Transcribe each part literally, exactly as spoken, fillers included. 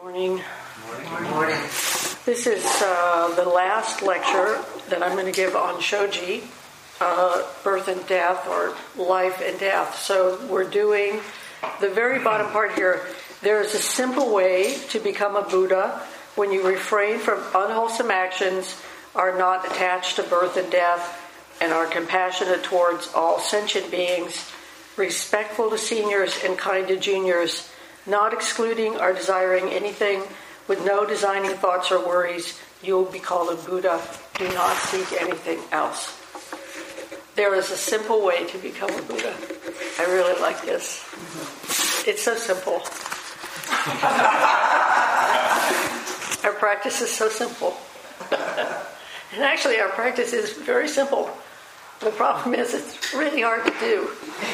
Morning. Morning. Morning. This is uh, the last lecture that I'm going to give on Shoji, uh, birth and death, or life and death. So we're doing the very bottom part here. There is a simple way to become a Buddha when you refrain from unwholesome actions, are not attached to birth and death, and are compassionate towards all sentient beings, respectful to seniors and kind to juniors, not excluding or desiring anything, with no designing thoughts or worries. You will be called a Buddha. Do not seek anything else. There is a simple way to become a Buddha. I really like this. It's so simple. Our practice is so simple. And actually, our practice is very simple. The problem is it's really hard to do.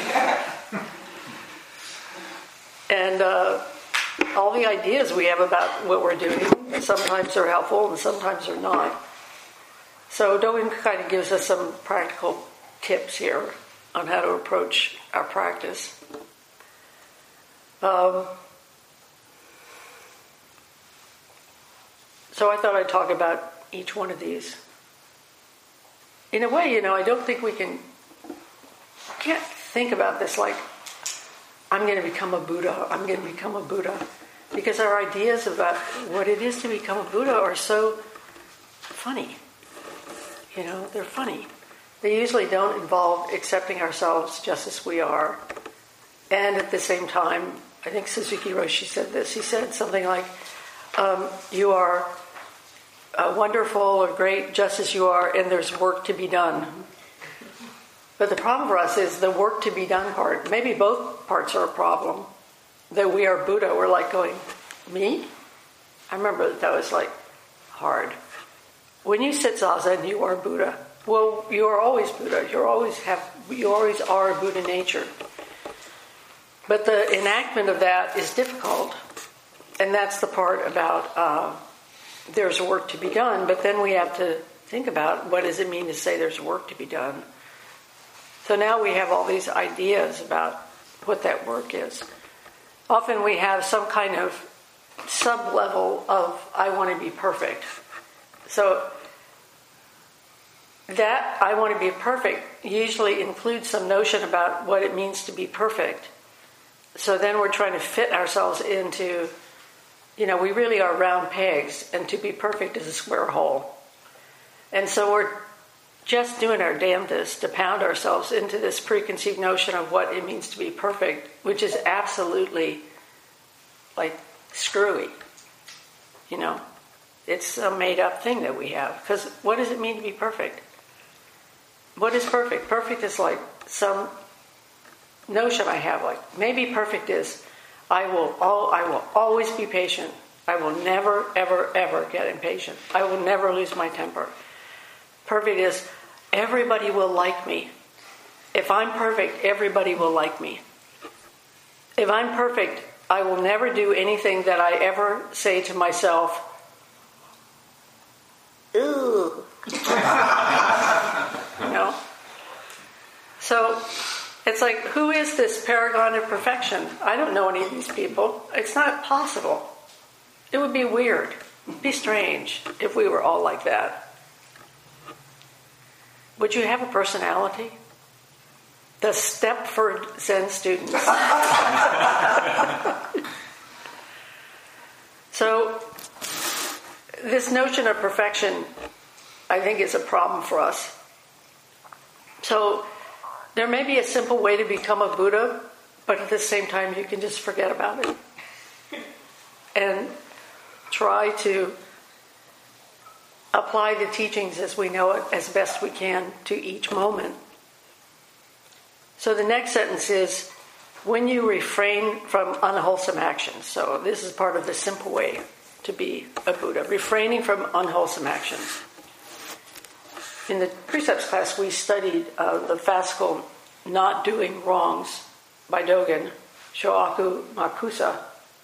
And uh, all the ideas we have about what we're doing, sometimes are helpful and sometimes are not. So Dogen kind of gives us some practical tips here on how to approach our practice. Um, so I thought I'd talk about each one of these. In a way, you know, I don't think we can, can't think about this like, I'm going to become a Buddha, I'm going to become a Buddha. Because our ideas about what it is to become a Buddha are so funny. You know, they're funny. They usually don't involve accepting ourselves just as we are. And at the same time, I think Suzuki Roshi said this. He said something like, um, you are uh, wonderful or great just as you are, and there's work to be done. But the problem for us is the work to be done part. Maybe both parts are a problem. That we are Buddha, we're like going, me? I remember that, that was like hard. When you sit zazen, you are Buddha. Well, you are always Buddha. You always have. You always are Buddha nature. But the enactment of that is difficult, and that's the part about uh, there's work to be done. But then we have to think about what does it mean to say there's work to be done. So now we have all these ideas about what that work is. Often we have some kind of sub-level of, I want to be perfect. So that I want to be perfect usually includes some notion about what it means to be perfect. So then we're trying to fit ourselves into, you know, we really are round pegs, and to be perfect is a square hole. And so we're just doing our damnedest to pound ourselves into this preconceived notion of what it means to be perfect, which is absolutely, like, screwy. You know? It's a made-up thing that we have. Because what does it mean to be perfect? What is perfect? Perfect is like some notion I have, like, maybe perfect is, I will, all, I will always be patient. I will never, ever, ever get impatient. I will never lose my temper. Perfect is, everybody will like me. If I'm perfect, everybody will like me. If I'm perfect, I will never do anything that I ever say to myself, ooh. You know? So, it's like, who is this paragon of perfection? I don't know any of these people. It's not possible. It would be weird. It'd be strange if we were all like that. Would you have a personality? The Stepford Zen students. So, this notion of perfection, I think, is a problem for us. So, there may be a simple way to become a Buddha, but at the same time, you can just forget about it. And try to apply the teachings as we know it as best we can to each moment. So the next sentence is, when you refrain from unwholesome actions. So this is part of the simple way to be a Buddha, refraining from unwholesome actions. In the precepts class, we studied uh, the fascicle Not Doing Wrongs by Dogen, Shoaku Makusa.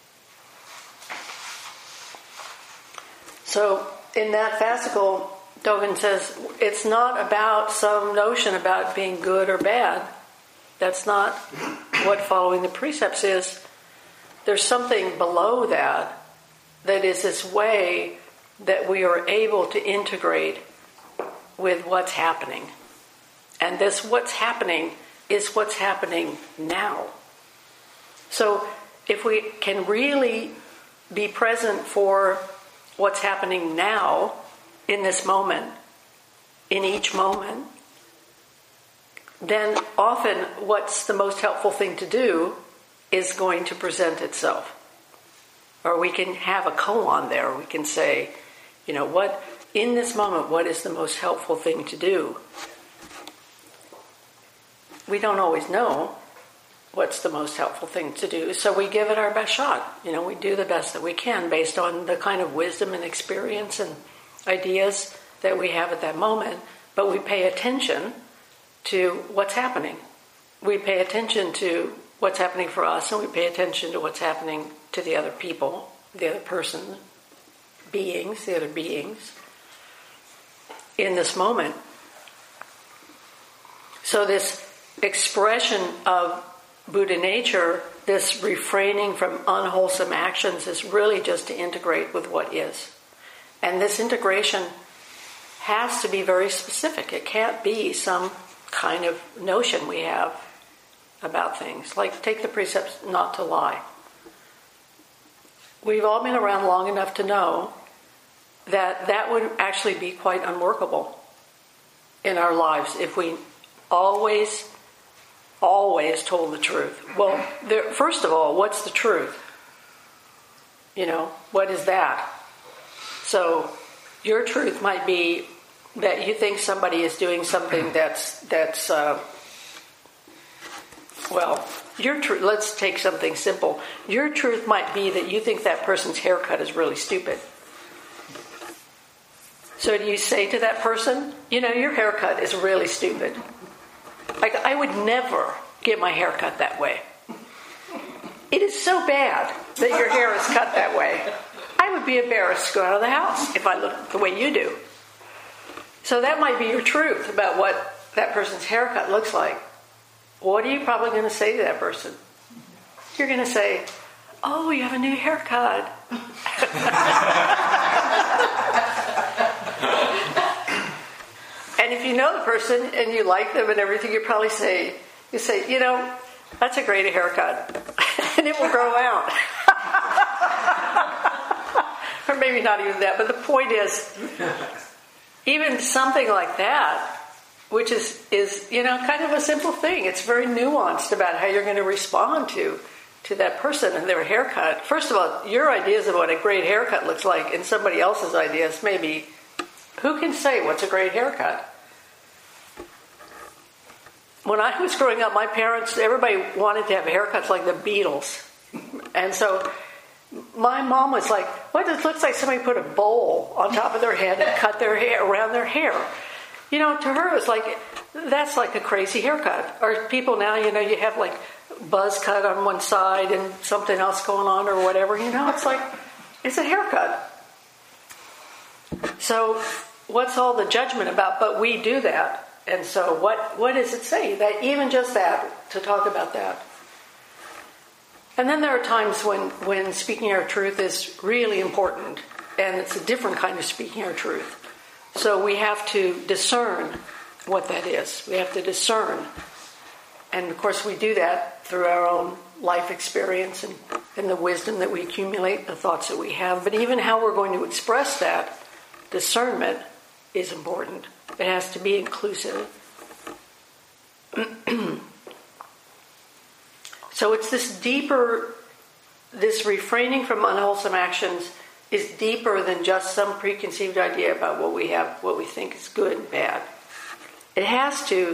So in that fascicle, Dogen says, it's not about some notion about being good or bad. That's not what following the precepts is. There's something below that that is this way that we are able to integrate with what's happening. And this what's happening is what's happening now. So if we can really be present for what's happening now, in this moment, in each moment, then often what's the most helpful thing to do is going to present itself. Or we can have a koan there. We can say, you know, what in this moment, what is the most helpful thing to do? We don't always know what's the most helpful thing to do, so we give it our best shot. You know, we do the best that we can based on the kind of wisdom and experience and ideas that we have at that moment, but we pay attention to what's happening. We pay attention to what's happening for us, and we pay attention to what's happening to the other people, the other person, beings, the other beings in this moment. So this expression of Buddha nature, this refraining from unwholesome actions, is really just to integrate with what is. And this integration has to be very specific. It can't be some kind of notion we have about things. Like, take the precepts not to lie. We've all been around long enough to know that that would actually be quite unworkable in our lives if we always, always told the truth. Well, there, first of all, what's the truth? You know, what is that? So your truth might be that you think somebody is doing something that's, that's uh, well, your truth, let's take something simple. Your truth might be that you think that person's haircut is really stupid. So do you say to that person, you know, your haircut is really stupid. Like, I would never get my hair cut that way. It is so bad that your hair is cut that way. I would be embarrassed to go out of the house if I looked the way you do. So that might be your truth about what that person's haircut looks like. What are you probably going to say to that person? You're going to say, oh, you have a new haircut. And if you know the person and you like them and everything, you probably say, you say, you know, that's a great haircut. And it will grow out. Or maybe not even that, but the point is, even something like that, which is, is, you know, kind of a simple thing. It's very nuanced about how you're going to respond to, to that person and their haircut. First of all, your ideas of what a great haircut looks like and somebody else's ideas, maybe, who can say what's a great haircut? When I was growing up, my parents, everybody wanted to have haircuts like the Beatles. And so my mom was like, what, it looks like somebody put a bowl on top of their head and cut their hair around their hair. You know, to her, it was like, that's like a crazy haircut. Or people now, you know, you have like buzz cut on one side and something else going on or whatever. You know, it's like, it's a haircut. So what's all the judgment about? But we do that. And so what, what does it say? That even just that, to talk about that. And then there are times when, when speaking our truth is really important. And it's a different kind of speaking our truth. So we have to discern what that is. We have to discern. And of course we do that through our own life experience and, and the wisdom that we accumulate, the thoughts that we have. But even how we're going to express that discernment is important. It has to be inclusive. So it's this deeper, this refraining from unwholesome actions is deeper than just some preconceived idea about what we have, what we think is good and bad. It has to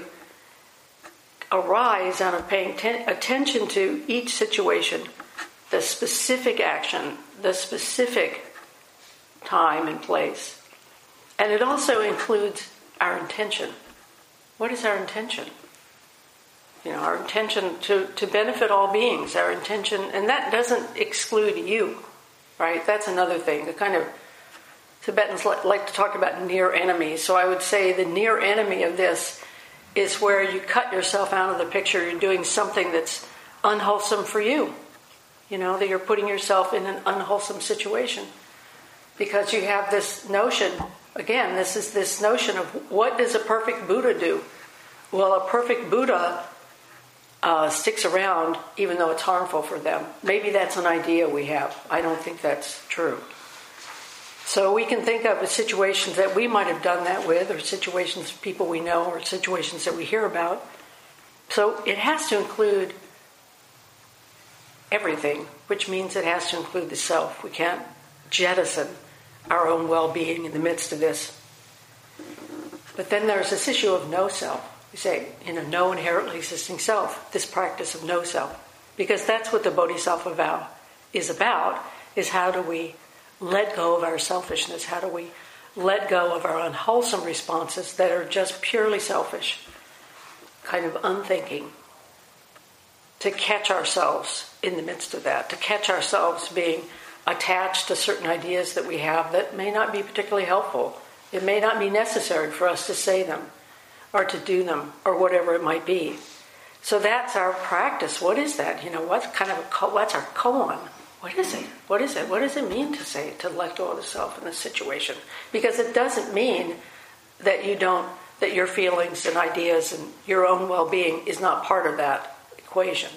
arise out of paying ten- attention to each situation, the specific action, the specific time and place. And it also includes our intention. What is our intention? You know, our intention to, to benefit all beings, our intention, and that doesn't exclude you, right? That's another thing. The kind of Tibetans like, like to talk about near enemies. So I would say the near enemy of this is where you cut yourself out of the picture. You're doing something that's unwholesome for you. You know, that you're putting yourself in an unwholesome situation. because you have this notion, again, this is this notion of what does a perfect Buddha do? Well, a perfect Buddha uh, sticks around even though it's harmful for them. Maybe that's an idea we have. I don't think that's true. So we can think of situations that we might have done that with, or situations of people we know, or situations that we hear about. So it has to include everything, which means it has to include the self. We can't jettison our own well-being in the midst of this. But then there's this issue of no self. We say, you know, no inherently existing self, this practice of no self. Because that's what the Bodhisattva vow is about, is how do we let go of our selfishness? How do we let go of our unwholesome responses that are just purely selfish, kind of unthinking, to catch ourselves in the midst of that, to catch ourselves being attached to certain ideas that we have that may not be particularly helpful. It may not be necessary for us to say them or to do them or whatever it might be. So that's our practice. What is that? You know, what's kind of a, what's our koan? What is it? What is it? What does it mean to say, to let go of the self in this situation? Because it doesn't mean that you don't, that your feelings and ideas and your own well-being is not part of that equation.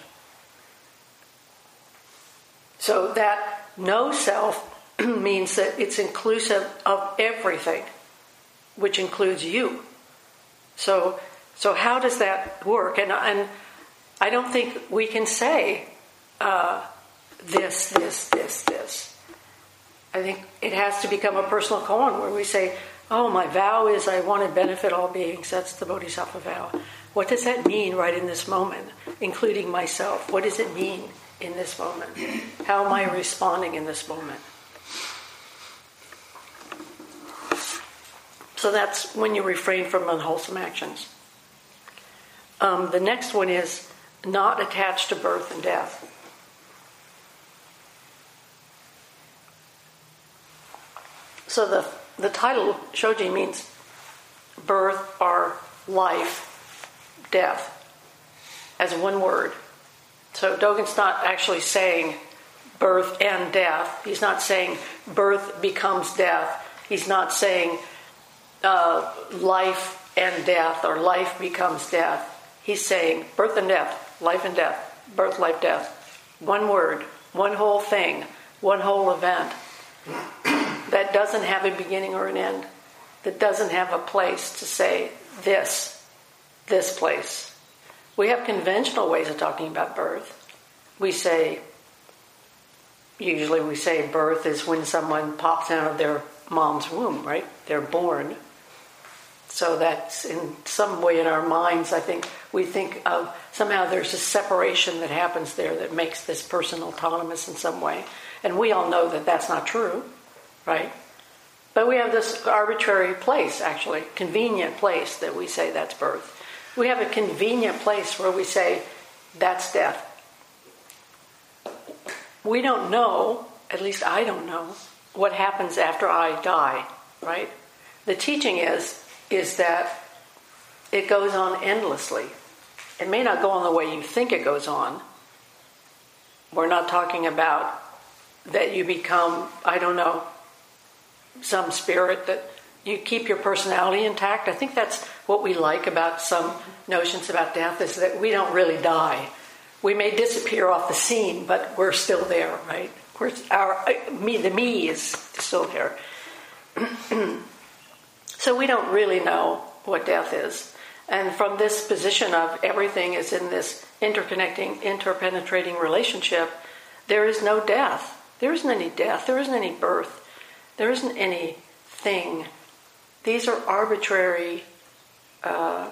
So that no self means that it's inclusive of everything, which includes you. So, so how does that work? And, and I don't think we can say uh, this, this, this, this. I think it has to become a personal koan where we say, oh, my vow is I want to benefit all beings. That's the Bodhisattva vow. What does that mean right in this moment, including myself? What does it mean in this moment? How am I responding in this moment? So that's when you refrain from unwholesome actions. Um, the next one is not attached to birth and death. So the the title Shoji means birth or life, death, as one word. So Dogen's not actually saying birth and death. He's not saying birth becomes death. He's not saying uh, life and death or life becomes death. He's saying birth and death, life and death, birth, life, death. One word, one whole thing, one whole event that doesn't have a beginning or an end, that doesn't have a place to say this, this place. We have conventional ways of talking about birth. We say, usually we say birth is when someone pops out of their mom's womb, right? They're born. So that's in some way in our minds, I think, we think of somehow there's a separation that happens there that makes this person autonomous in some way. And we all know that that's not true, right? But we have this arbitrary place, actually, convenient place that we say that's birth. We have a convenient place where we say that's death. We don't know, at least I don't know, what happens after I die, right? The teaching is, is that it goes on endlessly. It may not go on the way you think it goes on. We're not talking about that you become, I don't know, some spirit, that you keep your personality intact. I think that's what we like about some notions about death, is that we don't really die. We may disappear off the scene, but we're still there, right? We're, our me, the me is still there. So we don't really know what death is. And from this position of everything is in this interconnecting, interpenetrating relationship, there is no death. There isn't any death. There isn't any birth. There isn't anything. These are arbitrary, uh,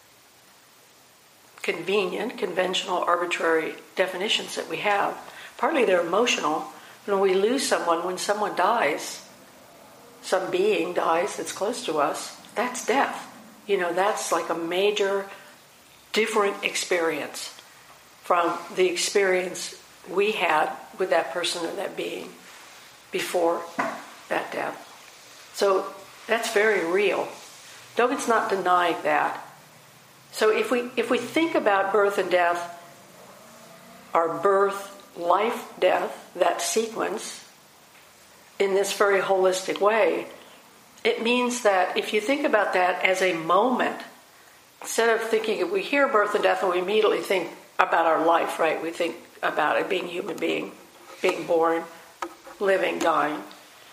convenient, conventional, arbitrary definitions that we have. Partly they're emotional. When we lose someone, when someone dies, some being dies that's close to us, that's death. You know, that's like a major, different experience from the experience we had with that person or that being before that death. So that's very real. Dogen's not denying that. So if we if we think about birth and death, our birth, life, death, that sequence, in this very holistic way, it means that if you think about that as a moment, instead of thinking, we hear birth and death and we immediately think about our life, right? We think about it being a human being, being born, living, dying.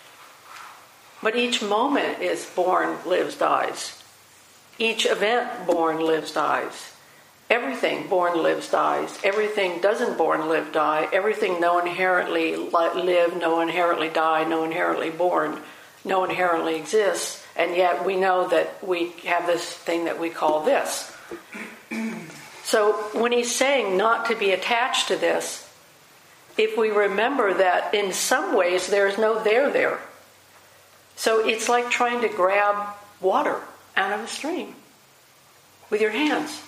But each moment is born, lives, dies. Each event, born, lives, dies. Everything, born, lives, dies. Everything doesn't born, live, die. Everything no inherently live, no inherently die, no inherently born, no inherently exists. And yet we know that we have this thing that we call this. So when he's saying not to be attached to this, if we remember that in some ways there's no there there. So it's like trying to grab water out of a stream with your hands.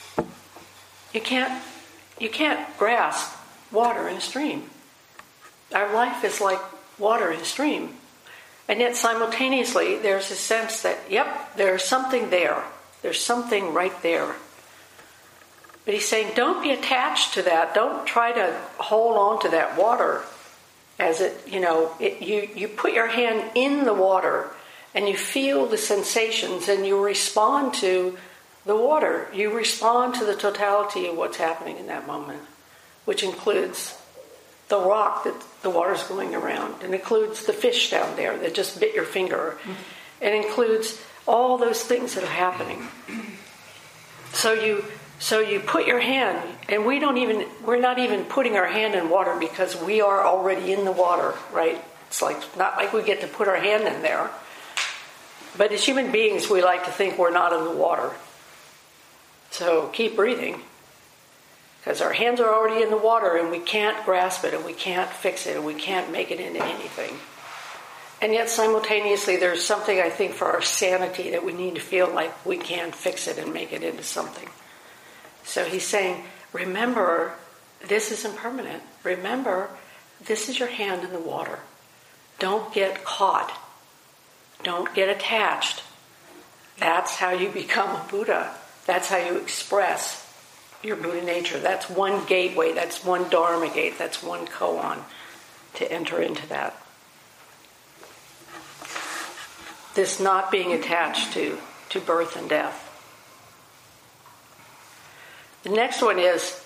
You can't, you can't grasp water in a stream. Our life is like water in a stream. And yet simultaneously there's a sense that, yep, there's something there. There's something right there. But he's saying, don't be attached to that. Don't try to hold on to that water as it, you know, it, you, you put your hand in the water and you feel the sensations and you respond to the water. You respond to the totality of what's happening in that moment, which includes the rock that the water's going around. It includes the fish down there that just bit your finger. It includes all those things that are happening. So you so you put your hand, and we don't even we're not even putting our hand in water because we are already in the water, right? It's like not like we get to put our hand in there. But as human beings, we like to think we're not in the water. So keep breathing. Because our hands are already in the water and we can't grasp it and we can't fix it and we can't make it into anything. And yet simultaneously there's something, I think, for our sanity that we need to feel like we can fix it and make it into something. So he's saying, remember, this is impermanent. Remember, this is your hand in the water. Don't get caught. Don't get attached. That's how you become a Buddha. That's how you express your Buddha nature. That's one gateway. That's one Dharma gate. That's one koan to enter into that. This not being attached to, to birth and death. The next one is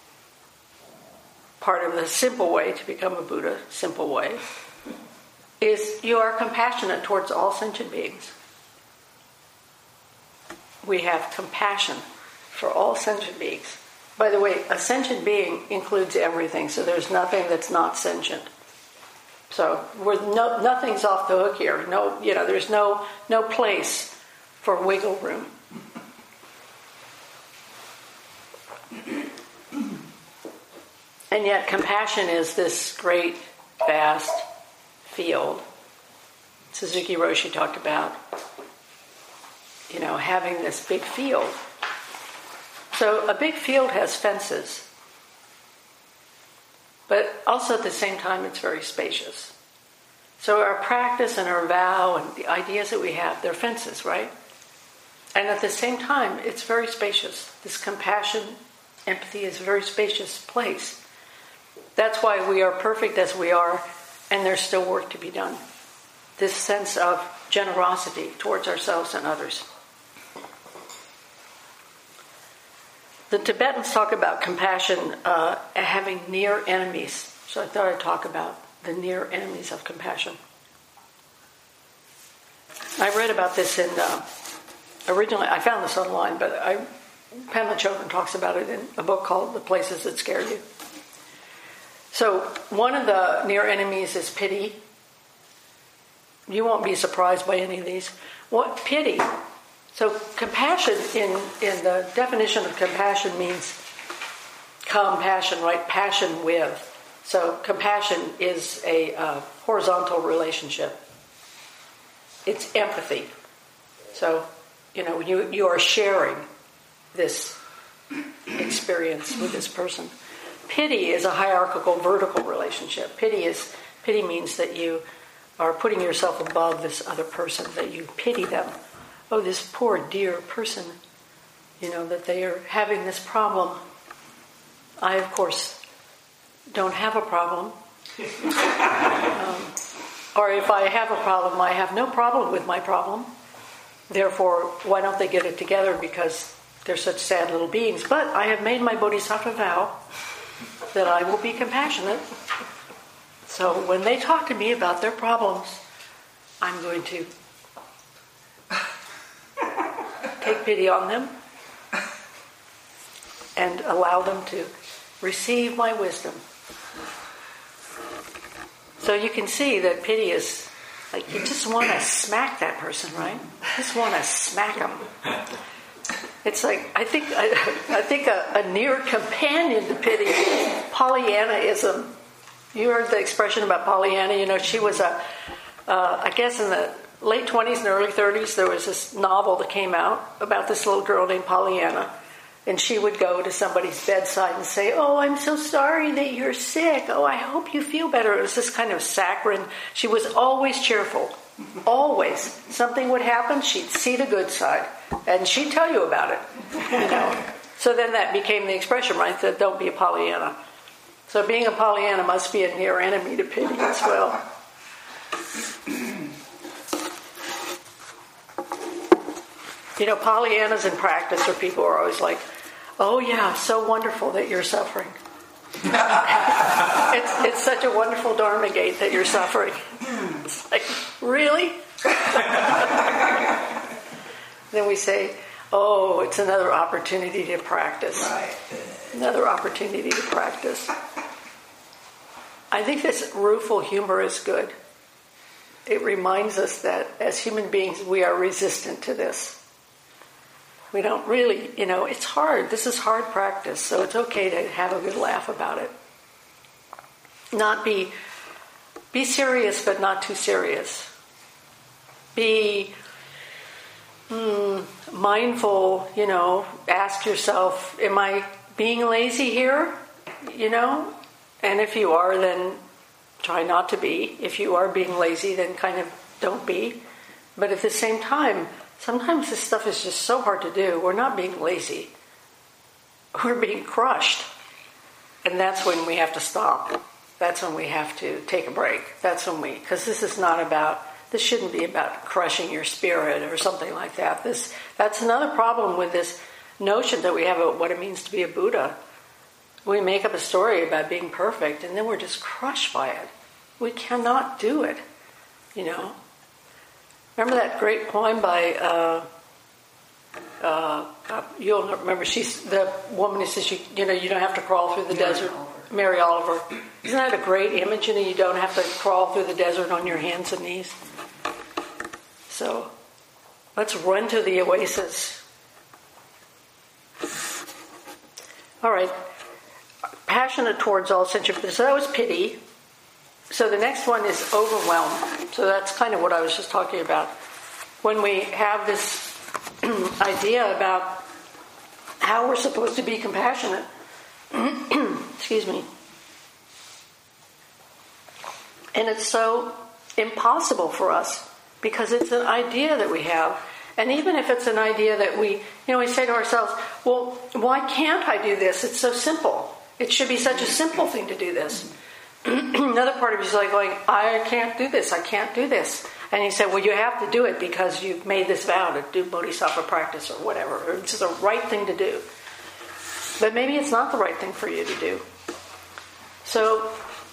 part of the simple way to become a Buddha, simple way, is you are compassionate towards all sentient beings. We have compassion for all sentient beings. By the way, a sentient being includes everything, so there's nothing that's not sentient. So we're no, nothing's off the hook here. No, you know, there's no no place for wiggle room. And yet compassion is this great, vast field. Suzuki Roshi talked about, you know, having this big field. So a big field has fences, but also at the same time it's very spacious. So our practice and our vow and the ideas that we have, they're fences, right? And at the same time, it's very spacious. This compassion, empathy is a very spacious place. That's why we are perfect as we are, and there's still work to be done. This sense of generosity towards ourselves and others. The Tibetans talk about compassion uh, having near enemies. So I thought I'd talk about the near enemies of compassion. I read about this in, uh, originally, I found this online, but I, Pamela Chovan talks about it in a book called The Places That Scare You. So one of the near enemies is pity. You won't be surprised by any of these. What pity? So compassion, in, in the definition of compassion, means compassion, right? Passion with. So compassion is a uh, horizontal relationship. It's empathy. So, you know, you, you are sharing this experience with this person. Pity is a hierarchical, vertical relationship. Pity is pity means that you are putting yourself above this other person, that you pity them. Oh, this poor dear person, you know, that they are having this problem. I, of course, don't have a problem. um, Or if I have a problem, I have no problem with my problem. Therefore, why don't they get it together because they're such sad little beings? But I have made my bodhisattva vow that I will be compassionate. So when they talk to me about their problems, I'm going to take pity on them and allow them to receive my wisdom. So you can see that pity is like you just want to smack that person, right? You just want to smack them. It's like I think I, I think a, a near companion to pity is Pollyannaism. You heard the expression about Pollyanna. You know, she was a uh, I guess in the late twenties and early thirties there was this novel that came out about this little girl named Pollyanna. And she would go to somebody's bedside and say, "Oh, I'm so sorry that you're sick. Oh, I hope you feel better." It was this kind of saccharine. She was always cheerful. Always. Something would happen, she'd see the good side. And she'd tell you about it. You know. So then that became the expression, right? That don't be a Pollyanna. So being a Pollyanna must be a near enemy to pity as well. You know, Pollyannas in practice are people who are always like, "Oh yeah, so wonderful that you're suffering." it's it's such a wonderful Dharma gate that you're suffering. It's like, really? Then we say, "Oh, it's another opportunity to practice. Another opportunity to practice." I think this rueful humor is good. It reminds us that as human beings, we are resistant to this. We don't really, you know, it's hard. This is hard practice, so it's okay to have a good laugh about it. Not be, be serious, but not too serious. Be mm, mindful, you know, ask yourself, am I being lazy here? You know? And if you are, then try not to be. If you are being lazy, then kind of don't be. But at the same time, sometimes this stuff is just so hard to do. We're not being lazy. We're being crushed. And that's when we have to stop. That's when we have to take a break. That's when we, because this is not about, this shouldn't be about crushing your spirit or something like that. This, that's another problem with this notion that we have of what it means to be a Buddha. We make up a story about being perfect and then we're just crushed by it. We cannot do it, you know. Remember that great poem by, uh, uh, you'll remember, she's the woman who says, you, you know, you don't have to crawl through the Mary desert. Oliver. Mary Oliver. Isn't that a great image? You know, you don't have to crawl through the desert on your hands and knees. So, let's run to the oasis. All right. Passionate towards all sentient. So that was pity. So the next one is overwhelm. So that's kind of what I was just talking about. When we have this idea about how we're supposed to be compassionate, excuse me, and it's so impossible for us because it's an idea that we have. And even if it's an idea that we, you know, we say to ourselves, well, why can't I do this? It's so simple. It should be such a simple thing to do this. Another part of you is like going, I can't do this, I can't do this. And he said, well, you have to do it because you've made this vow to do bodhisattva practice or whatever. Or it's the right thing to do. But maybe it's not the right thing for you to do. So,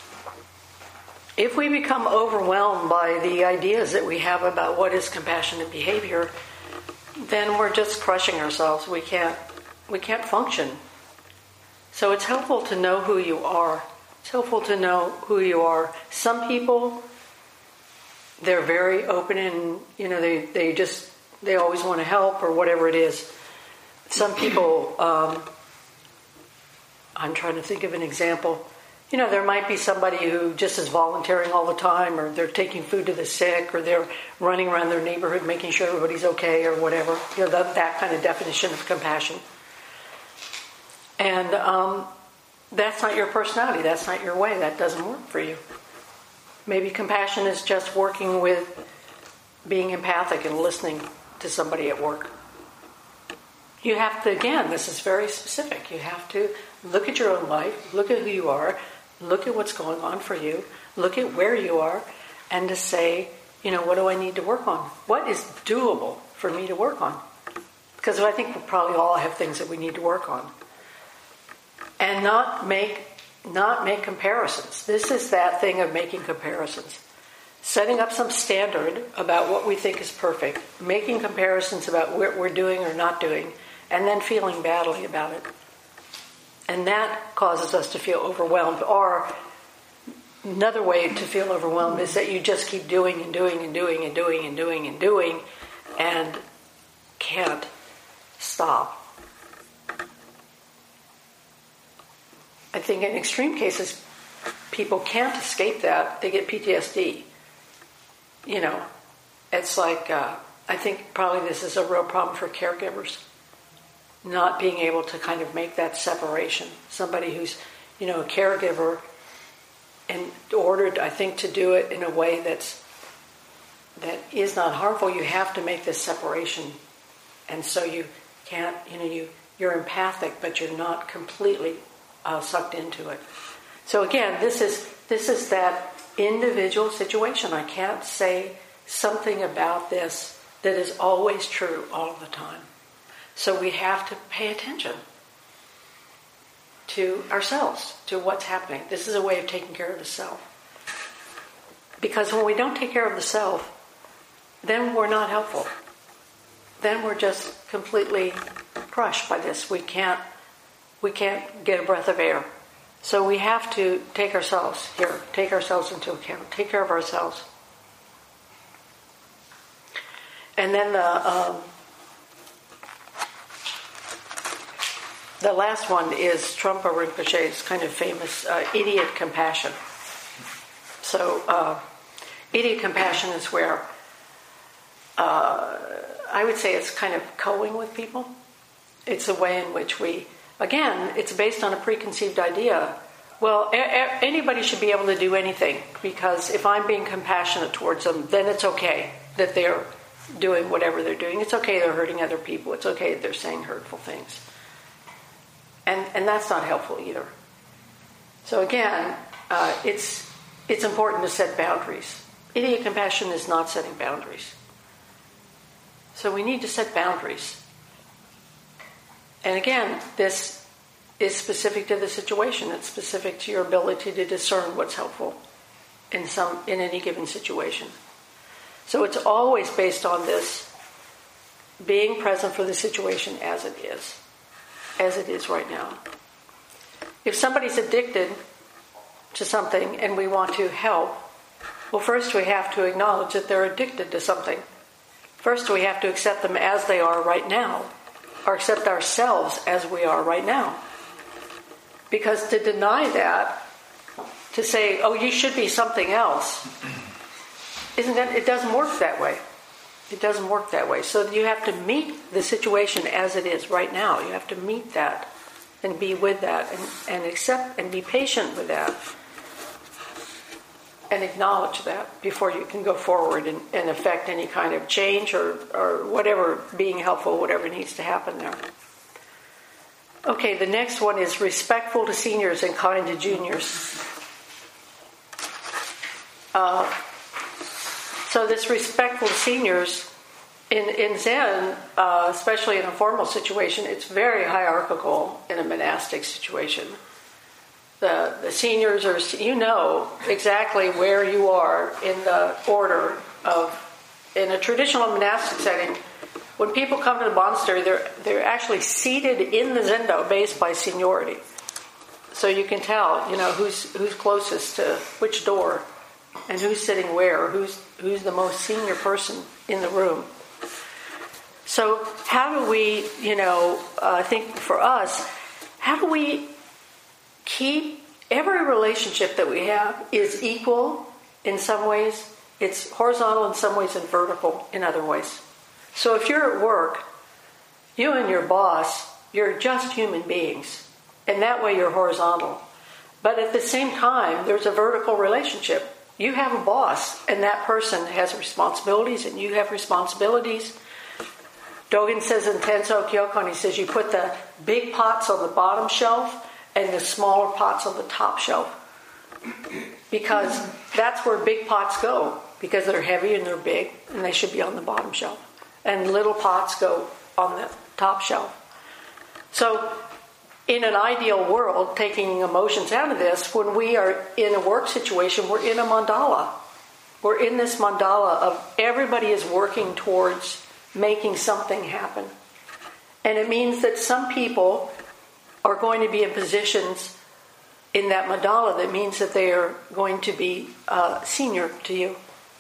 if we become overwhelmed by the ideas that we have about what is compassionate behavior, then we're just crushing ourselves. We can't, we can't function. So it's helpful to know who you are. It's helpful to know who you are. Some people, they're very open and, you know, they, they just, they always want to help or whatever it is. Some people, um, I'm trying to think of an example. You know, there might be somebody who just is volunteering all the time, or they're taking food to the sick, or they're running around their neighborhood making sure everybody's okay or whatever. You know, that, that kind of definition of compassion. And, um, that's not your personality. That's not your way. That doesn't work for you. Maybe compassion is just working with being empathic and listening to somebody at work. You have to, again, this is very specific. You have to look at your own life, look at who you are, look at what's going on for you, look at where you are, and to say, you know, what do I need to work on? What is doable for me to work on? Because I think we probably all have things that we need to work on. And not make not make comparisons. This is that thing of making comparisons. Setting up some standard about what we think is perfect, making comparisons about what we're doing or not doing, and then feeling badly about it. And that causes us to feel overwhelmed. Or another way to feel overwhelmed is that you just keep doing and doing and doing and doing and doing and doing and can't stop. I think in extreme cases, people can't escape that. They get P T S D. You know, it's like, uh, I think probably this is a real problem for caregivers. Not being able to kind of make that separation. Somebody who's, you know, a caregiver, and ordered, I think, to do it in a way that's that is not harmful, you have to make this separation. And so you can't, you know, you, you're empathic, but you're not completely uh, sucked into it. So again, this is this is that individual situation. I can't say something about this that is always true all the time. So we have to pay attention to ourselves, to what's happening. This is a way of taking care of the self. Because when we don't take care of the self, then we're not helpful. Then we're just completely crushed by this. We can't we can't get a breath of air. So we have to take ourselves here, take ourselves into account, take care of ourselves. And then the um, the last one is Trungpa Rinpoche's kind of famous uh, idiot compassion. So uh, idiot compassion is where uh, I would say it's kind of coing with people. It's a way in which we, again, it's based on a preconceived idea. Well, a- a- anybody should be able to do anything, because if I'm being compassionate towards them, then it's okay that they're doing whatever they're doing. It's okay they're hurting other people. It's okay that they're saying hurtful things. And and that's not helpful either. So again, uh, it's it's important to set boundaries. Idiot compassion is not setting boundaries. So we need to set boundaries. And again, this is specific to the situation. It's specific to your ability to discern what's helpful in some in any given situation. So it's always based on this being present for the situation as it is. As it is right now. If somebody's addicted to something and we want to help, well, first we have to acknowledge that they're addicted to something. First we have to accept them as they are right now, or accept ourselves as we are right now. Because to deny that, to say, oh, you should be something else, isn't that, it doesn't work that way. It doesn't work that way. So you have to meet the situation as it is right now. You have to meet that and be with that and, and accept and be patient with that and acknowledge that before you can go forward and, and affect any kind of change or, or whatever, being helpful, whatever needs to happen there. Okay, the next one is respectful to seniors and kind to juniors. Uh, So this respectful to seniors, in, in Zen, uh, especially in a formal situation, it's very hierarchical in a monastic situation. The, the seniors are, you know exactly where you are in the order of, in a traditional monastic setting, when people come to the monastery, they're, they're actually seated in the zendo based by seniority. So you can tell, you know, who's, who's closest to which door. And who's sitting where, who's who's the most senior person in the room. So how do we, you know, uh, I think for us, how do we keep every relationship that we have is equal in some ways, it's horizontal in some ways and vertical in other ways. So if you're at work, you and your boss, you're just human beings. And that way you're horizontal. But at the same time, there's a vertical relationship. You have a boss, and that person has responsibilities, and you have responsibilities. Dogen says in Tenso Kyokon, he says you put the big pots on the bottom shelf and the smaller pots on the top shelf. because that's where big pots go, because they're heavy and they're big, and they should be on the bottom shelf. And little pots go on the top shelf. So in an ideal world, taking emotions out of this, when we are in a work situation, we're in a mandala. We're in this mandala of everybody is working towards making something happen. And it means that some people are going to be in positions in that mandala that means that they are going to be uh, senior to you.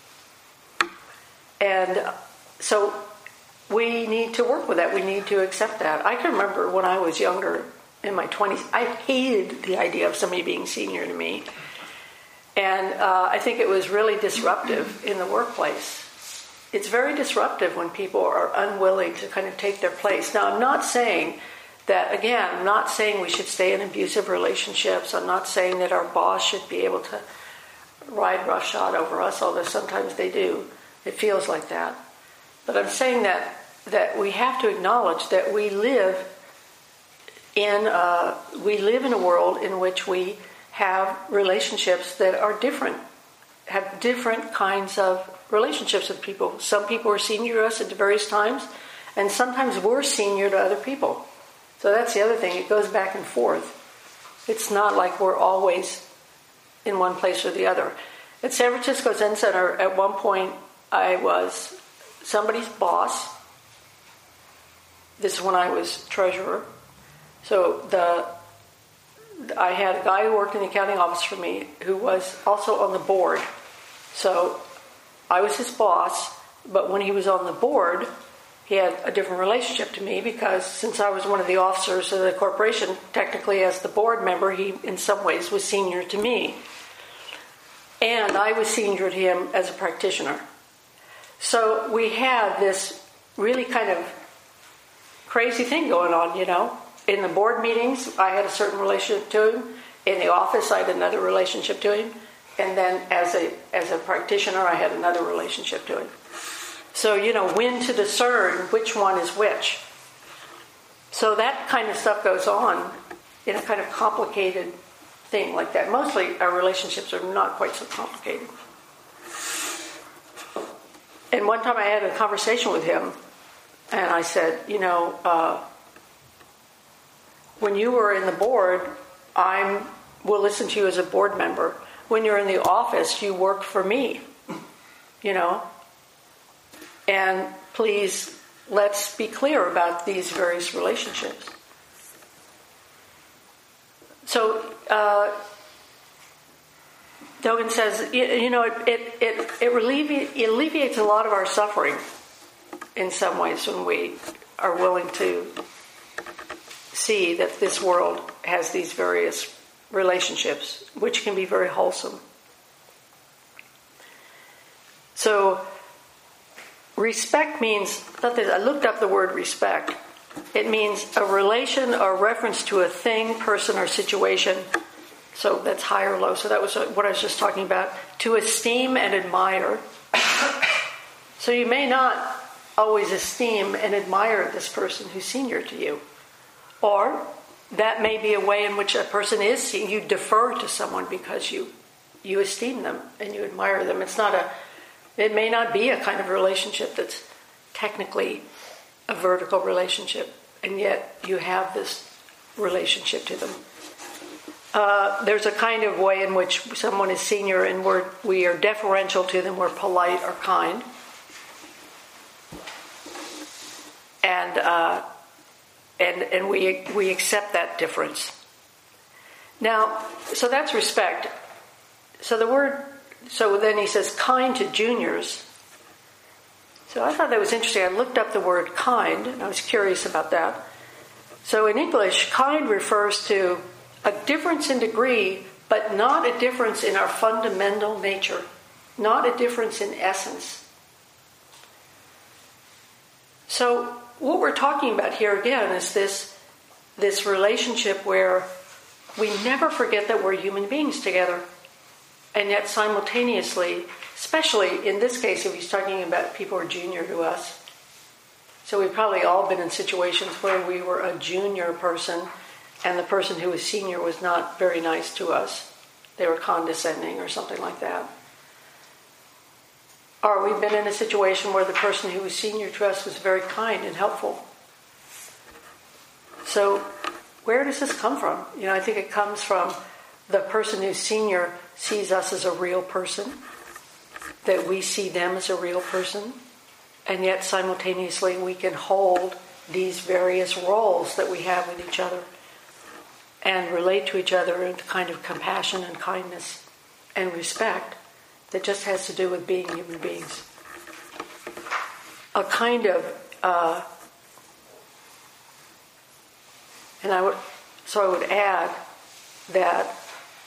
And so we need to work with that. We need to accept that. I can remember when I was younger, in my twenties, I hated the idea of somebody being senior to me. And uh, I think it was really disruptive in the workplace. It's very disruptive when people are unwilling to kind of take their place. Now, I'm not saying that, again, I'm not saying we should stay in abusive relationships. I'm not saying that our boss should be able to ride roughshod over us, although sometimes they do. It feels like that. But I'm saying that that we have to acknowledge that we live in a, we live in a world in which we have relationships that are different, have different kinds of relationships with people. Some people are senior to us at various times, and sometimes we're senior to other people. So that's the other thing. It goes back and forth. It's not like we're always in one place or the other. At San Francisco Zen Center, at one point, I was somebody's boss. This is when I was treasurer. So the I had a guy who worked in the accounting office for me who was also on the board. So I was his boss, but when he was on the board, he had a different relationship to me because since I was one of the officers of the corporation, technically as the board member, he in some ways was senior to me. And I was senior to him as a practitioner. So we had this really kind of crazy thing going on, you know. In the board meetings, I had a certain relationship to him. In the office, I had another relationship to him. And then as a as a practitioner, I had another relationship to him. So, you know, when to discern which one is which. So that kind of stuff goes on in a kind of complicated thing like that. Mostly our relationships are not quite so complicated. And one time I had a conversation with him, and I said, you know, uh, when you were in the board, I will listen to you as a board member. When you're in the office, you work for me, you know. And please, let's be clear about these various relationships. So, uh, Dogen says, you, you know, it it it, it, alleviate, it alleviates a lot of our suffering in some ways when we are willing to see that this world has these various relationships, which can be very wholesome. So, respect means, I looked up the word respect. It means a relation or reference to a thing, person, or situation. So that's high or low. So that was what I was just talking about. To esteem and admire. So you may not always esteem and admire this person who's senior to you. Or that may be a way in which a person is seen. You defer to someone because you you esteem them and you admire them. It's not a, it may not be a kind of relationship that's technically a vertical relationship, and yet you have this relationship to them. Uh, there's a kind of way in which someone is senior and we're, we are deferential to them, we're polite or kind. And uh, and and we we accept that difference. Now, so that's respect. So the word, so then he says kind to juniors. So I thought that was interesting. I looked up the word kind, and I was curious about that. So in English, kind refers to a difference in degree, but not a difference in our fundamental nature, not a difference in essence. So what we're talking about here again is this, this relationship where we never forget that we're human beings together. And yet simultaneously, especially in this case, if he's talking about people who are junior to us. So we've probably all been in situations where we were a junior person and the person who was senior was not very nice to us. they were condescending or something like that. Or we've been in a situation where the person who was senior to us was very kind and helpful. So where does this come from? You know, I think it comes from the person who's senior sees us as a real person, that we see them as a real person, and yet simultaneously we can hold these various roles that we have with each other and relate to each other in a kind of compassion and kindness and respect that just has to do with being human beings. A kind of, uh, and I would, so I would add that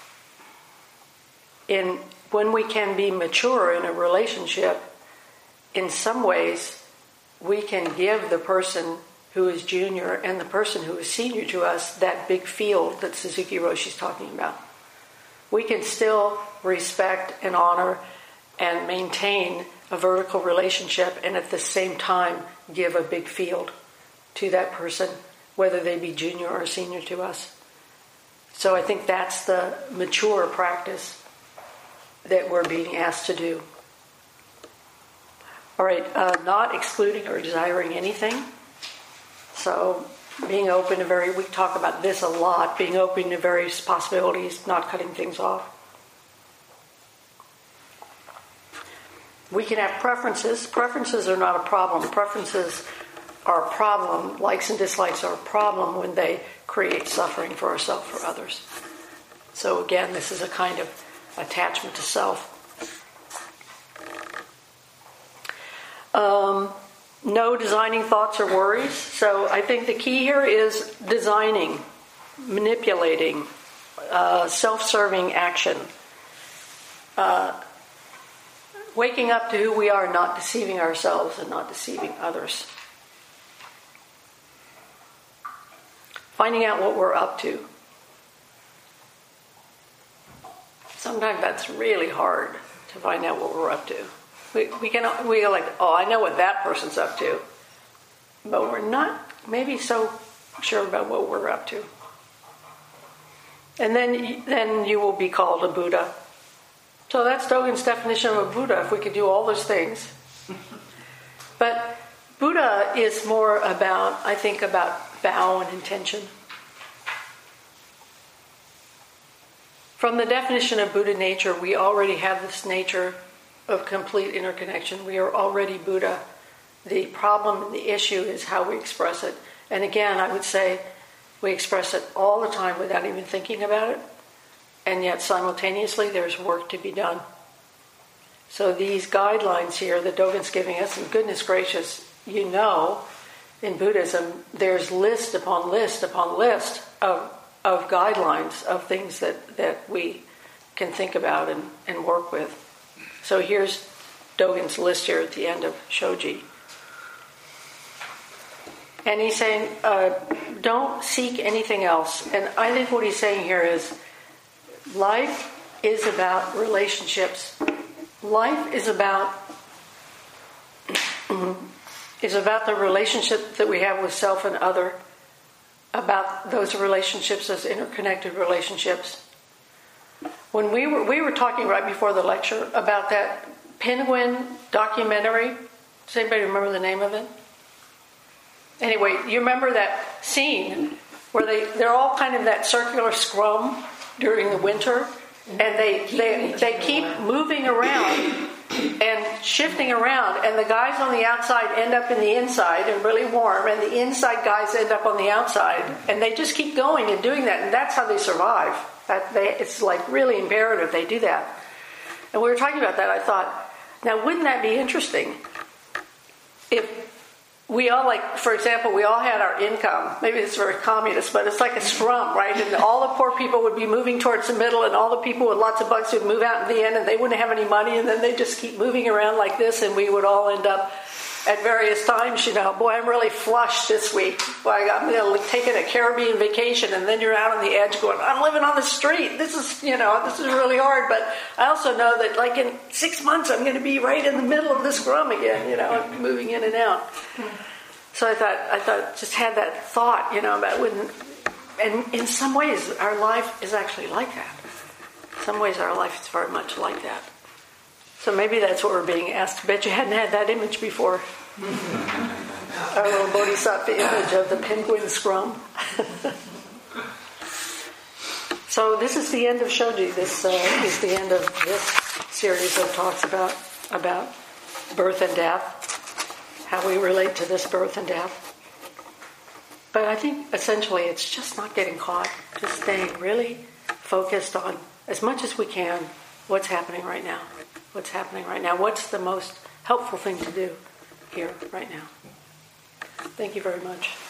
in when we can be mature in a relationship, in some ways we can give the person who is junior and the person who is senior to us that big field that Suzuki Roshi's talking about. We can still respect and honor and maintain a vertical relationship and at the same time give a big field to that person, whether they be junior or senior to us. So I think that's the mature practice that we're being asked to do. All right, uh, not excluding or desiring anything. So being open to very, we talk about this a lot, being open to various possibilities, not cutting things off. We can have preferences. Preferences are not a problem. Preferences are a problem. Likes and dislikes are a problem when they create suffering for ourselves or others. So again, this is a kind of attachment to self. Um, no designing thoughts or worries. So I think the key here is designing, manipulating, uh, self-serving action. Uh, waking up to who we are, not deceiving ourselves and not deceiving others. Finding out what we're up to. Sometimes that's really hard to find out what we're up to. We we can we go like, oh, I know what that person's up to, but we're not maybe so sure about what we're up to. And then then you will be called a Buddha. So that's Dogen's definition of a Buddha. If we could do all those things, but Buddha is more about, I think, about vow and intention. From the definition of Buddha nature, we already have this nature of complete interconnection. We are already Buddha. The problem and the issue is how we express it. And again, I would say we express it all the time without even thinking about it. And yet simultaneously there's work to be done. So these guidelines here that Dogen's giving us, and goodness gracious, you know, in Buddhism, there's list upon list upon list of of guidelines of things that, that we can think about and, and work with. So here's Dogen's list here at the end of Shoji. And he's saying, uh, don't seek anything else. And I think what he's saying here is, life is about relationships. Life is about is about the relationship that we have with self and other, about those relationships as interconnected relationships. When we were we were talking right before the lecture about that Penguin documentary. Does anybody remember the name of it? Anyway, you remember that scene where they, they're all kind of that circular scrum during the winter, and they they, they keep moving around and shifting around, and the guys on the outside end up in the inside and really warm, and the inside guys end up on the outside, and they just keep going and doing that, and that's how they survive. That they, it's like really imperative they do that. And we were talking about that. I thought, now wouldn't that be interesting if we all, like, for example, we all had our income. Maybe it's very communist, but it's like a scrum, right? And all the poor people would be moving towards the middle, and all the people with lots of bucks would move out in the end, and they wouldn't have any money, and then they'd just keep moving around like this, and we would all end up at various times, you know, boy, I'm really flush this week. Boy, I'm going to take a Caribbean vacation, and then you're out on the edge going, I'm living on the street. This is, you know, this is really hard. But I also know that, like, in six months, I'm going to be right in the middle of this scrum again, you know, moving in and out. So I thought, I thought, just had that thought, you know, about when, and in some ways, our life is actually like that. In some ways, our life is very much like that. So maybe that's what we're being asked. I bet you hadn't had that image before. Our little bodhisattva image of the penguin scrum. So this is the end of Shoji. This uh, is the end of this series of talks about about birth and death, how we relate to this birth and death. But I think essentially it's just not getting caught, just staying really focused on, as much as we can, what's happening right now. What's happening right now? What's the most helpful thing to do here right now? Thank you very much.